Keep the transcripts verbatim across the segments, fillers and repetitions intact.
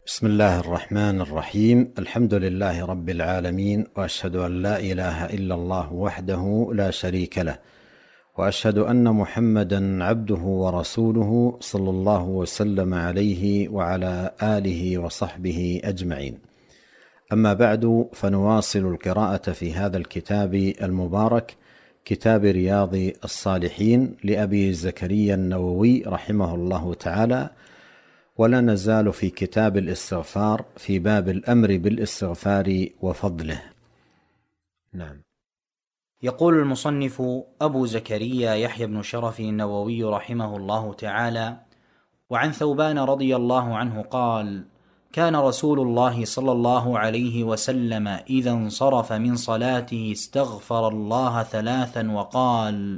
بسم الله الرحمن الرحيم. الحمد لله رب العالمين، وأشهد أن لا إله إلا الله وحده لا شريك له، وأشهد أن محمدا عبده ورسوله صلى الله وسلم عليه وعلى آله وصحبه أجمعين. أما بعد، فنواصل القراءة في هذا الكتاب المبارك، كتاب رياض الصالحين لأبي زكريا النووي رحمه الله تعالى، ولا نزال في كتاب الاستغفار في باب الأمر بالاستغفار وفضله. نعم. يقول المصنف أبو زكريا يحيى بن شرف النووي رحمه الله تعالى: وعن ثوبان رضي الله عنه قال: كان رسول الله صلى الله عليه وسلم إذا انصرف من صلاته استغفر الله ثلاثا وقال: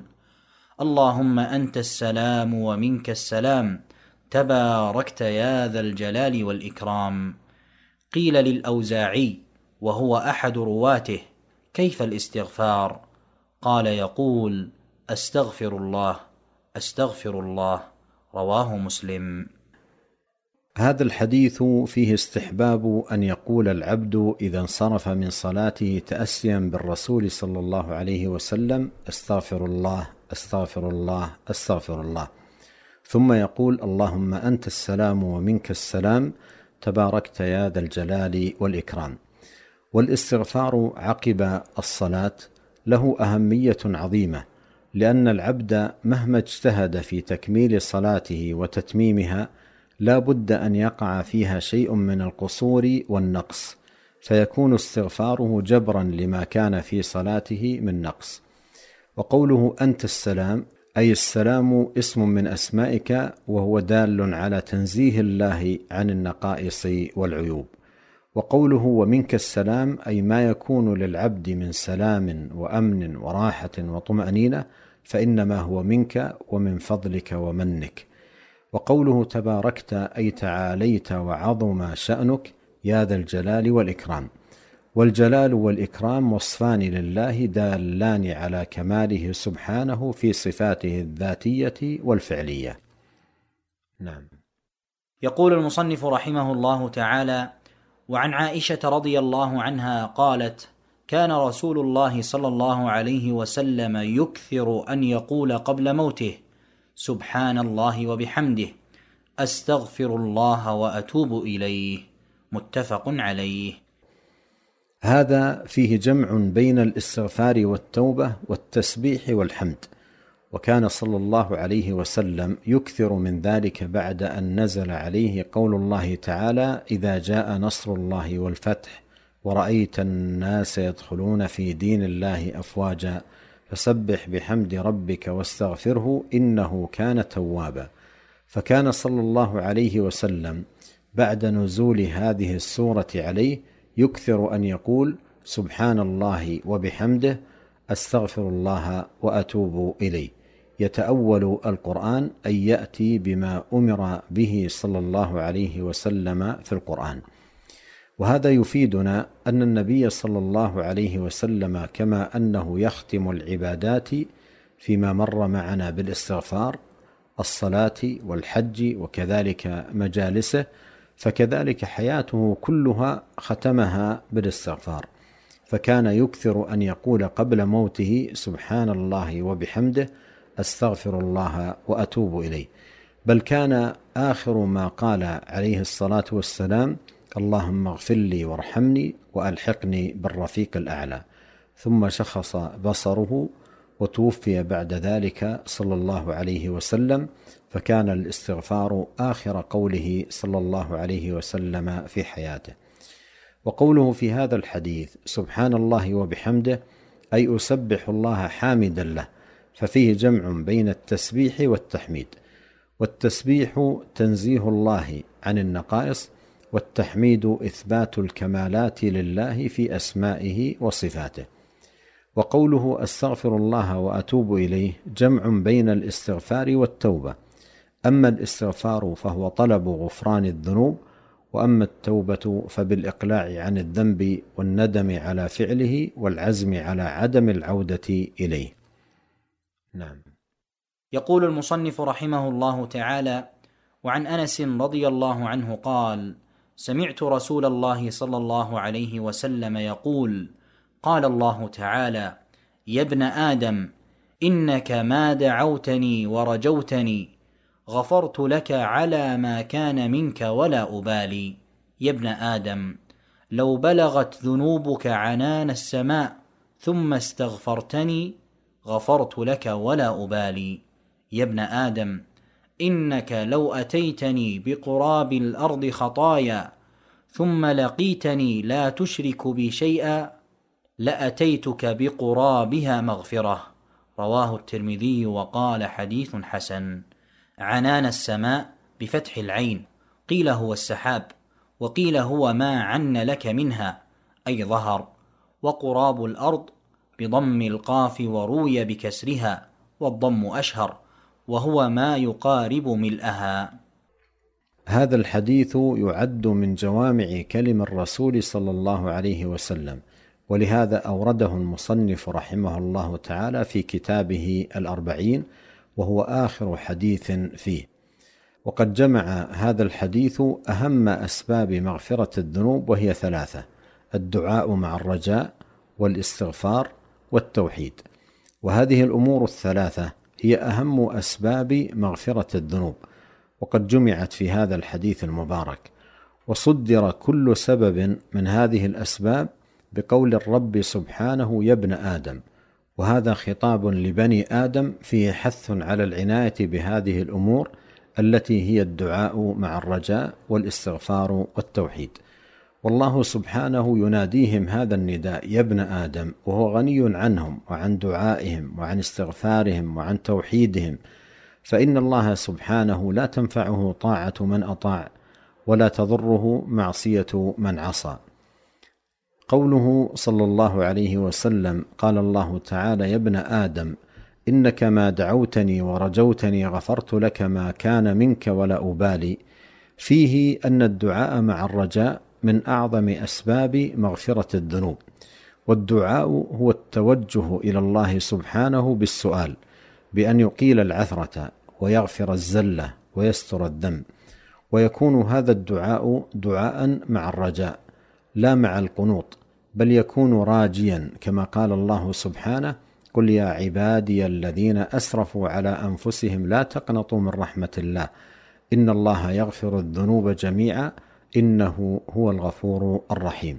اللهم أنت السلام ومنك السلام، تباركت يا ذا الجلال والإكرام. قيل للأوزاعي وهو أحد رواته: كيف الاستغفار؟ قال: يقول: أستغفر الله أستغفر الله. رواه مسلم. هذا الحديث فيه استحباب أن يقول العبد إذا انصرف من صلاته تأسيا بالرسول صلى الله عليه وسلم: استغفر الله استغفر الله استغفر الله، ثم يقول: اللهم أنت السلام ومنك السلام، تباركت يا ذا الجلال والإكرام. والاستغفار عقب الصلاة له أهمية عظيمة، لأن العبد مهما اجتهد في تكميل صلاته وتتميمها لا بد أن يقع فيها شيء من القصور والنقص، فيكون استغفاره جبرا لما كان في صلاته من نقص. وقوله أنت السلام أي السلام اسم من أسمائك، وهو دال على تنزيه الله عن النقائص والعيوب. وقوله ومنك السلام أي ما يكون للعبد من سلام وأمن وراحة وطمأنينة فإنما هو منك ومن فضلك ومنك. وقوله تباركت أي تعاليت وعظم شأنك يا ذا الجلال والإكرام. والجلال والإكرام وصفان لله دالان على كماله سبحانه في صفاته الذاتية والفعلية. نعم. يقول المصنف رحمه الله تعالى: وعن عائشة رضي الله عنها قالت: كان رسول الله صلى الله عليه وسلم يكثر أن يقول قبل موته: سبحان الله وبحمده، أستغفر الله وأتوب إليه. متفق عليه. هذا فيه جمع بين الاستغفار والتوبة والتسبيح والحمد، وكان صلى الله عليه وسلم يكثر من ذلك بعد أن نزل عليه قول الله تعالى: إذا جاء نصر الله والفتح ورأيت الناس يدخلون في دين الله أفواجا فسبح بحمد ربك واستغفره إنه كان توابا. فكان صلى الله عليه وسلم بعد نزول هذه السورة عليه يكثر أن يقول: سبحان الله وبحمده، أستغفر الله وأتوب إليه، يتأول القرآن أي يأتي بما أمر به صلى الله عليه وسلم في القرآن. وهذا يفيدنا أن النبي صلى الله عليه وسلم كما أنه يختم العبادات فيما مر معنا بالاستغفار، الصلاة والحج وكذلك مجالسه، فكذلك حياته كلها ختمها بالاستغفار، فكان يكثر أن يقول قبل موته: سبحان الله وبحمده، أستغفر الله وأتوب إليه. بل كان آخر ما قال عليه الصلاة والسلام: اللهم اغفر لي وارحمني وألحقني بالرفيق الأعلى. ثم شخص بصره وتوفي بعد ذلك صلى الله عليه وسلم، فكان الاستغفار آخر قوله صلى الله عليه وسلم في حياته. وقوله في هذا الحديث: سبحان الله وبحمده أي أسبح الله حامدا له، ففيه جمع بين التسبيح والتحميد. والتسبيح تنزيه الله عن النقائص، والتحميد إثبات الكمالات لله في أسمائه وصفاته. وقوله أستغفر الله وأتوب إليه جمع بين الاستغفار والتوبة. أما الاستغفار فهو طلب غفران الذنوب، وأما التوبة فبالإقلاع عن الذنب والندم على فعله والعزم على عدم العودة إليه. نعم. يقول المصنف رحمه الله تعالى: وعن أنس رضي الله عنه قال: سمعت رسول الله صلى الله عليه وسلم يقول: قال الله تعالى: يا ابن آدم، إنك ما دعوتني ورجوتني غفرت لك على ما كان منك ولا أبالي. يا ابن آدم، لو بلغت ذنوبك عنان السماء ثم استغفرتني غفرت لك ولا أبالي. يا ابن آدم، إنك لو أتيتني بقراب الأرض خطايا ثم لقيتني لا تشرك بي شيئا لأتيتك بقرابها مغفرة. رواه الترمذي وقال: حديث حسن. عنان السماء بفتح العين، قيل هو السحاب، وقيل هو ما عن لك منها أي ظهر. وقراب الأرض بضم القاف وروي بكسرها، والضم أشهر، وهو ما يقارب ملئها. هذا الحديث يعد من جوامع كلم الرسول صلى الله عليه وسلم، ولهذا أورده المصنف رحمه الله تعالى في كتابه الأربعين، وهو آخر حديث فيه. وقد جمع هذا الحديث أهم أسباب مغفرة الذنوب، وهي ثلاثة: الدعاء مع الرجاء، والاستغفار، والتوحيد. وهذه الأمور الثلاثة هي أهم أسباب مغفرة الذنوب، وقد جمعت في هذا الحديث المبارك. وصدر كل سبب من هذه الأسباب بقول الرب سبحانه: يا ابن آدم، وهذا خطاب لبني آدم فيه حث على العناية بهذه الأمور التي هي الدعاء مع الرجاء والاستغفار والتوحيد. والله سبحانه يناديهم هذا النداء: يا ابن آدم، وهو غني عنهم وعن دعائهم وعن استغفارهم وعن توحيدهم، فإن الله سبحانه لا تنفعه طاعة من أطاع، ولا تضره معصية من عصى. قوله صلى الله عليه وسلم: قال الله تعالى: يا ابن آدم، إنك ما دعوتني ورجوتني غفرت لك ما كان منك ولا أبالي، فيه أن الدعاء مع الرجاء من أعظم أسباب مغفرة الذنوب. والدعاء هو التوجه إلى الله سبحانه بالسؤال بأن يقيل العثرة ويغفر الزلة ويستر الذنب، ويكون هذا الدعاء دعاء مع الرجاء لا مع القنوط، بل يكون راجيا، كما قال الله سبحانه: قل يا عبادي الذين أسرفوا على أنفسهم لا تقنطوا من رحمة الله إن الله يغفر الذنوب جميعا إنه هو الغفور الرحيم.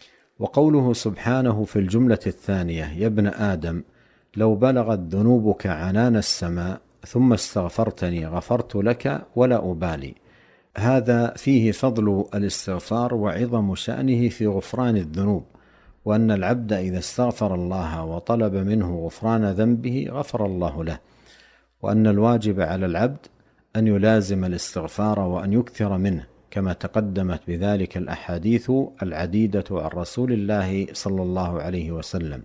وقوله سبحانه في الجملة الثانية: يا ابن آدم، لو بلغت ذنوبك عنان السماء ثم استغفرتني غفرت لك ولا أبالي، هذا فيه فضل الاستغفار وعظم شأنه في غفران الذنوب، وأن العبد إذا استغفر الله وطلب منه غفران ذنبه غفر الله له، وأن الواجب على العبد أن يلازم الاستغفار وأن يكثر منه، كما تقدمت بذلك الأحاديث العديدة عن رسول الله صلى الله عليه وسلم.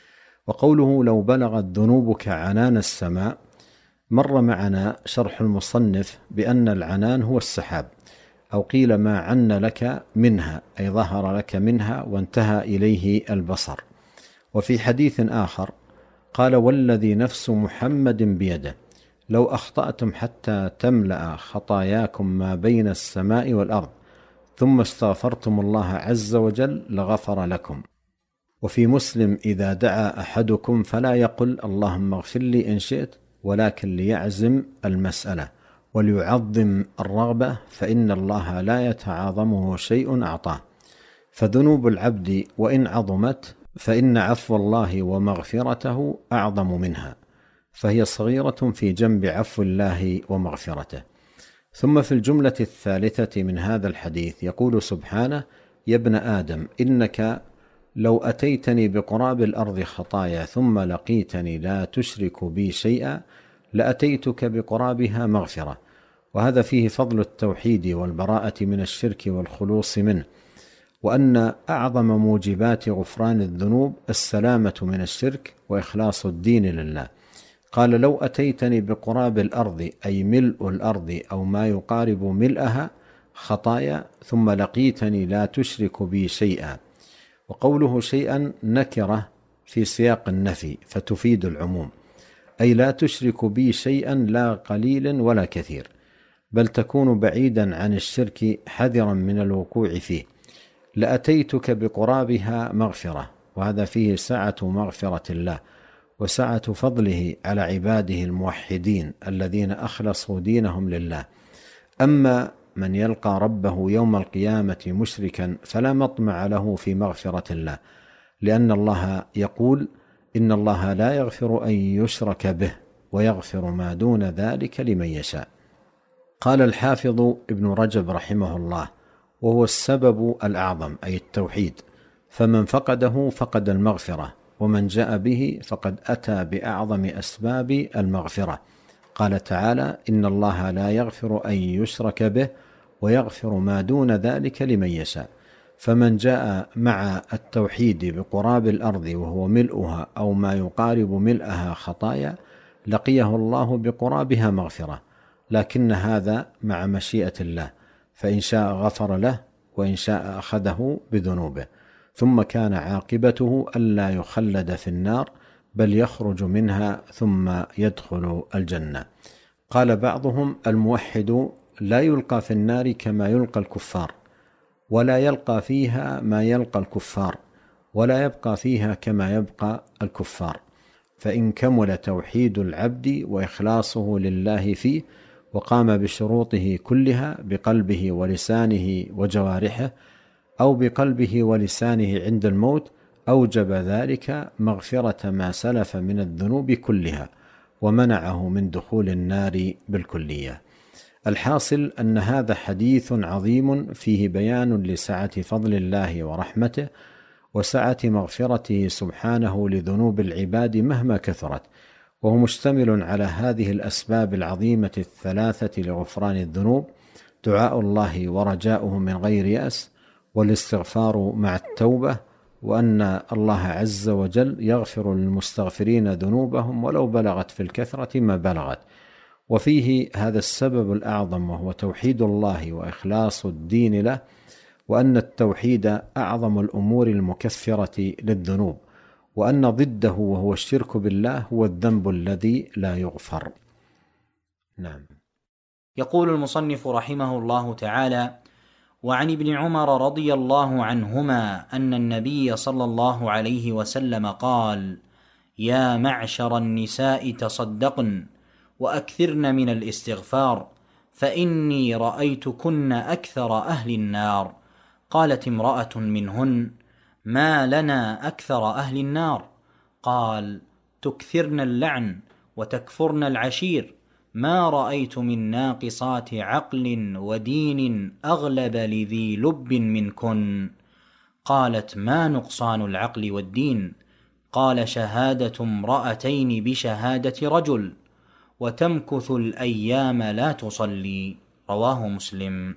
وقوله: لو بلغت ذنوبك عنان السماء، مر معنا شرح المصنف بأن العنان هو السحاب، أو قيل ما عن لك منها، أي ظهر لك منها وانتهى إليه البصر. وفي حديث آخر قال: والذي نفس محمد بيده لو أخطأتم حتى تملأ خطاياكم ما بين السماء والأرض ثم استغفرتم الله عز وجل لغفر لكم. وفي مسلم: إذا دعا أحدكم فلا يقل اللهم اغفر لي إن شئت، ولكن ليعزم المسألة وليعظم الرغبة، فإن الله لا يتعاظمه شيء أعطاه. فذنوب العبد وإن عظمت فإن عفو الله ومغفرته أعظم منها، فهي صغيرة في جنب عفو الله ومغفرته. ثم في الجملة الثالثة من هذا الحديث يقول سبحانه: يا ابن آدم، إنك لو أتيتني بقراب الأرض خطايا ثم لقيتني لا تشرك بي شيئا لأتيتك بقرابها مغفرة. وهذا فيه فضل التوحيد والبراءة من الشرك والخلوص منه، وأن أعظم موجبات غفران الذنوب السلامة من الشرك وإخلاص الدين لله. قال: لو أتيتني بقراب الأرض، أي ملء الأرض أو ما يقارب ملئها خطايا، ثم لقيتني لا تشرك بي شيئا. وقوله شيئا نكرة في سياق النفي فتفيد العموم، أي لا تشرك بي شيئا لا قليل ولا كثير. بل تكون بعيدا عن الشرك حذرا من الوقوع فيه، لأتيتك بقرابها مغفرة. وهذا فيه سعة مغفرة الله وسعة فضله على عباده الموحدين الذين أخلصوا دينهم لله. أما من يلقى ربه يوم القيامة مشركا فلا مطمع له في مغفرة الله، لأن الله يقول: إن الله لا يغفر أن يشرك به ويغفر ما دون ذلك لمن يشاء. قال الحافظ ابن رجب رحمه الله: وهو السبب الأعظم، أي التوحيد، فمن فقده فقد المغفرة، ومن جاء به فقد أتى بأعظم أسباب المغفرة. قال تعالى: إن الله لا يغفر أن يشرك به ويغفر ما دون ذلك لمن يشاء. فمن جاء مع التوحيد بقراب الأرض وهو ملؤها أو ما يقارب ملئها خطايا لقيه الله بقرابها مغفرة، لكن هذا مع مشيئة الله، فإن شاء غفر له وإن شاء أخذه بذنوبه، ثم كان عاقبته ألا يخلد في النار بل يخرج منها ثم يدخل الجنة. قال بعضهم: الموحد لا يلقى في النار كما يلقى الكفار، ولا يلقى فيها ما يلقى الكفار، ولا يبقى فيها كما يبقى الكفار. فإن كمل توحيد العبد وإخلاصه لله فيه وقام بشروطه كلها بقلبه ولسانه وجوارحه، أو بقلبه ولسانه عند الموت، أوجب ذلك مغفرة ما سلف من الذنوب كلها ومنعه من دخول النار بالكلية. الحاصل أن هذا حديث عظيم فيه بيان لسعة فضل الله ورحمته وسعة مغفرته سبحانه لذنوب العباد مهما كثرت، وهو مشتمل على هذه الأسباب العظيمة الثلاثة لغفران الذنوب: دعاء الله ورجاؤه من غير يأس، والاستغفار مع التوبة، وأن الله عز وجل يغفر للمستغفرين ذنوبهم ولو بلغت في الكثرة ما بلغت. وفيه هذا السبب الأعظم وهو توحيد الله وإخلاص الدين له، وأن التوحيد أعظم الأمور المكفرة للذنوب، وأن ضده وهو الشرك بالله هو الذنب الذي لا يغفر. نعم. يقول المصنف رحمه الله تعالى: وعن ابن عمر رضي الله عنهما أن النبي صلى الله عليه وسلم قال: يا معشر النساء تصدقن وأكثرن من الاستغفار، فإني رأيتكن أكثر أهل النار. قالت امرأة منهن: ما لنا أكثر أهل النار؟ قال: تكثرن اللعن وتكفرن العشير، ما رأيت من ناقصات عقل ودين أغلب لذي لب منكن. قالت: ما نقصان العقل والدين؟ قال: شهادة امرأتين بشهادة رجل، وتمكث الأيام لا تصلي. رواه مسلم.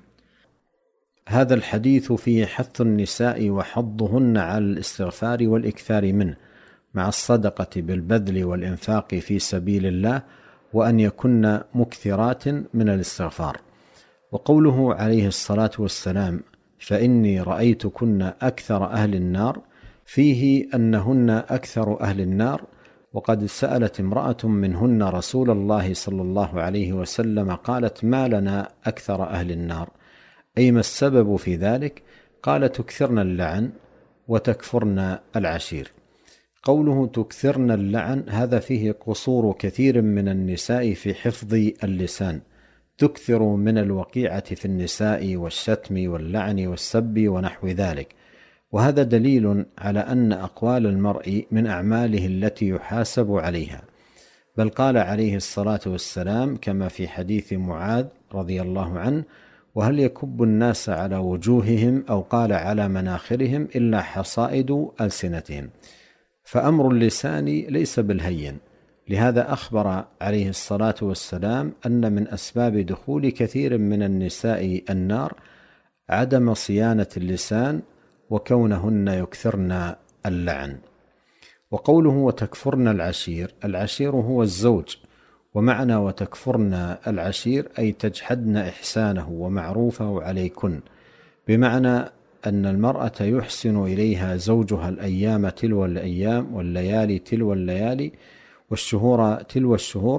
هذا الحديث فيه حث النساء وحضهن على الاستغفار والإكثار منه، مع الصدقة بالبذل والإنفاق في سبيل الله، وأن يكن مكثرات من الاستغفار. وقوله عليه الصلاة والسلام: فإني رأيتكن أكثر أهل النار، فيه أنهن أكثر أهل النار. وقد سألت امرأة منهن رسول الله صلى الله عليه وسلم قالت: ما لنا أكثر أهل النار؟ أي ما السبب في ذلك؟ قال: تكثرن اللعن وتكفرن العشير. قوله تكثرن اللعن هذا فيه قصور كثير من النساء في حفظ اللسان، تكثر من الوقيعة في النساء والشتم واللعن والسب ونحو ذلك، وهذا دليل على أن أقوال المرء من أعماله التي يحاسب عليها. بل قال عليه الصلاة والسلام كما في حديث معاذ رضي الله عنه: وهل يكب الناس على وجوههم أو قال على مناخرهم إلا حصائد ألسنتهم. فأمر اللسان ليس بالهين، لهذا أخبر عليه الصلاة والسلام أن من أسباب دخول كثير من النساء النار عدم صيانة اللسان وكونهن يكثرن اللعن. وقوله وتكفرن العشير، العشير هو الزوج، ومعنى وتكفرن العشير أي تجحدن إحسانه ومعروفه عليكن، بمعنى أن المرأة يحسن إليها زوجها الأيام تلو الأيام والليالي تلو الليالي والشهور تلو الشهور،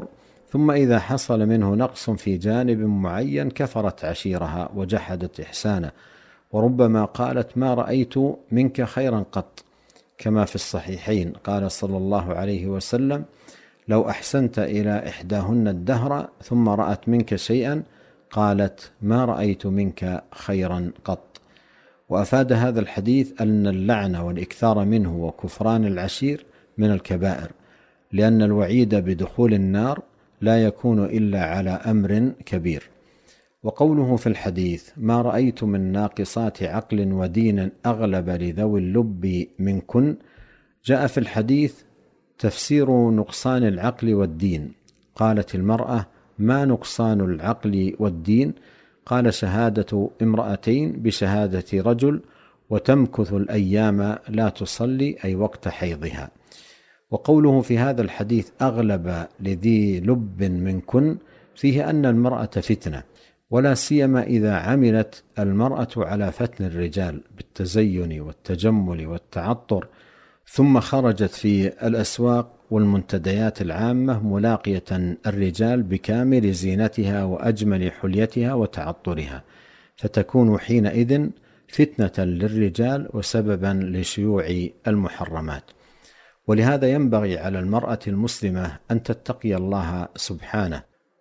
ثم إذا حصل منه نقص في جانب معين كفرت عشيرها وجحدت إحسانه، وربما قالت: ما رأيت منك خيرا قط، كما في الصحيحين قال صلى الله عليه وسلم: لو أحسنت إلى إحداهن الدهر ثم رأت منك شيئا قالت: ما رأيت منك خيرا قط. وأفاد هذا الحديث أن اللعن والإكثار منه وكفران العشير من الكبائر، لأن الوعيد بدخول النار لا يكون إلا على أمر كبير. وقوله في الحديث: ما رأيت من ناقصات عقل ودين أغلب لذوي اللب منكن، جاء في الحديث تفسير نقصان العقل والدين. قالت المرأة: ما نقصان العقل والدين؟ قال: شهادة امرأتين بشهادة رجل وتمكث الأيام لا تصلي، أي وقت حيضها. وقوله في هذا الحديث: أغلب لذي لب منكن، فيه أن المرأة فتنة، ولا سيما إذا عملت المرأة على فتن الرجال بالتزين والتجمل والتعطر، ثم خرجت في الأسواق والمنتديات العامة ملاقية الرجال بكامل زينتها وأجمل حليتها وتعطرها، فتكون حينئذ فتنة للرجال وسببا لشيوع المحرمات. ولهذا ينبغي على المرأة المسلمة أن تتقي الله سبحانه،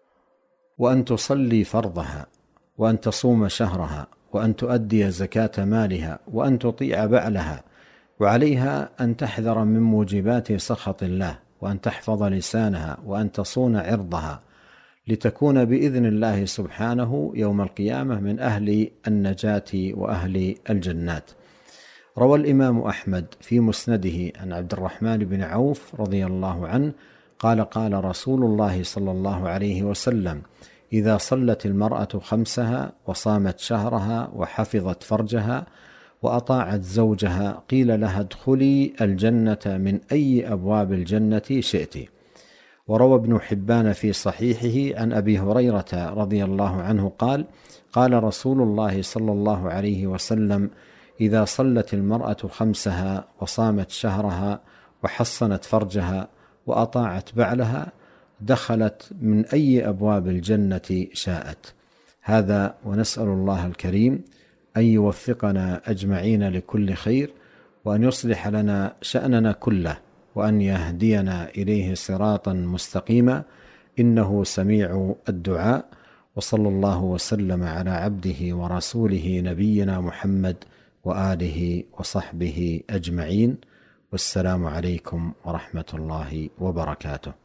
وأن تصلي فرضها، وأن تصوم شهرها، وأن تؤدي زكاة مالها، وأن تطيع بعلها، وعليها أن تحذر من موجبات سخط الله، وأن تحفظ لسانها، وأن تصون عرضها، لتكون بإذن الله سبحانه يوم القيامة من أهل النجاة وأهل الجنات. روى الإمام أحمد في مسنده عن عبد الرحمن بن عوف رضي الله عنه قال: قال رسول الله صلى الله عليه وسلم: إذا صلت المرأة خمسها وصامت شهرها وحفظت فرجها وأطاعت زوجها قيل لها: ادخلي الجنة من أي أبواب الجنة شئت. وروى ابن حبان في صحيحه عن أبي هريرة رضي الله عنه قال: قال رسول الله صلى الله عليه وسلم: إذا صلت المرأة خمسها وصامت شهرها وحصنت فرجها وأطاعت بعلها دخلت من أي أبواب الجنة شاءت. هذا، ونسأل الله الكريم أن يوفقنا أجمعين لكل خير، وأن يصلح لنا شأننا كله، وأن يهدينا إليه صراطا مستقيما، إنه سميع الدعاء. وصلى الله وسلم على عبده ورسوله نبينا محمد وآله وصحبه أجمعين، والسلام عليكم ورحمة الله وبركاته.